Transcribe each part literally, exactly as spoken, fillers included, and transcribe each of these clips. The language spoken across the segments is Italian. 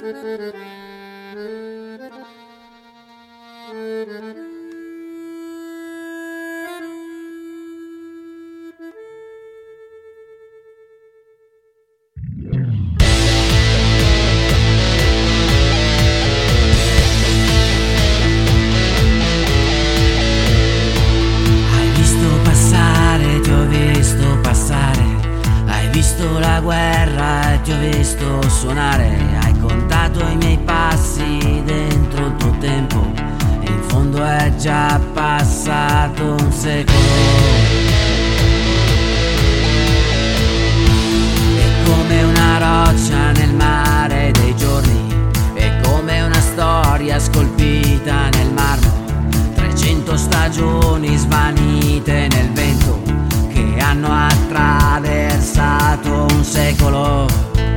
La guerra e ti ho visto suonare, hai contato i miei passi dentro il tuo tempo e in fondo è già passato un secolo. È come una roccia nel mare dei giorni, è come una storia scolpita nel marmo, trecento stagioni svanite nel vento che hanno attraversato un secolo.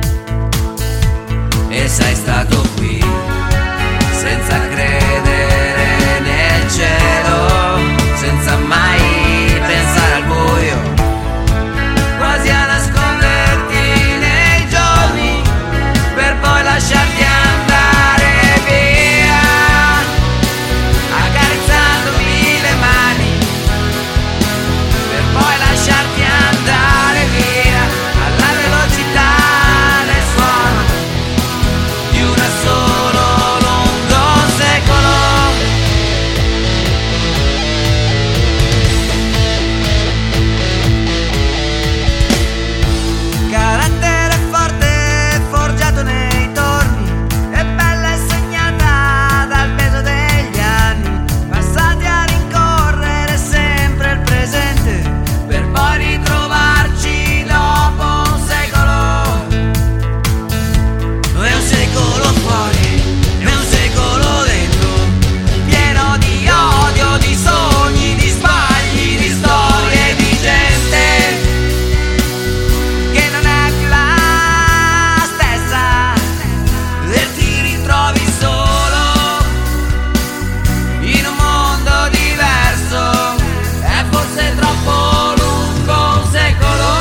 E sei stato qui senza credere nel cielo, senza mai pensare al buio, quasi a nasconderti nei giorni per poi lasciarti andare via, accarezzandomi le mani per poi lasciarti andare via alla velocità del suono di una solo lungo secolo. Carattere forte forgiato nei torni e bella e segnata dal peso degli anni passati a rincorrere sempre il presente per poi ritrovarci dopo un secolo. È un secolo fuori, è un secolo dentro, pieno di odio, di sogni, di sbagli, di storie, di gente che non è più la stessa e ti ritrovi solo in un mondo diverso. È forse troppo lungo un secolo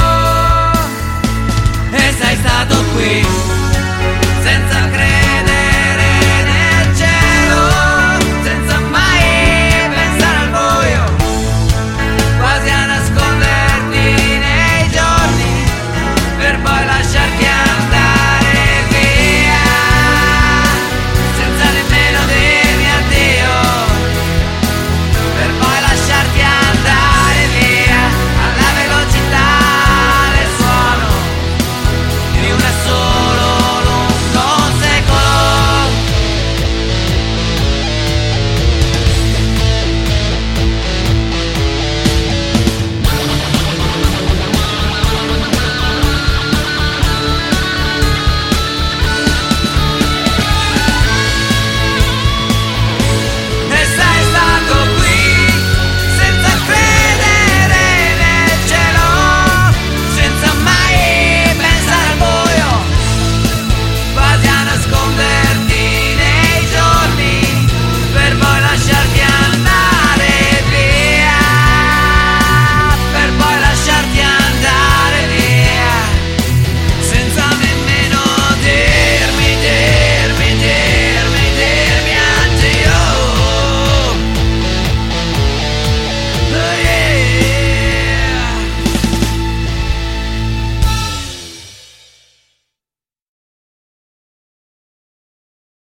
e sei stato qui senza credere nel cielo, senza mai pensare al buio, quasi a nasconderti nei giorni per poi lasciarti andare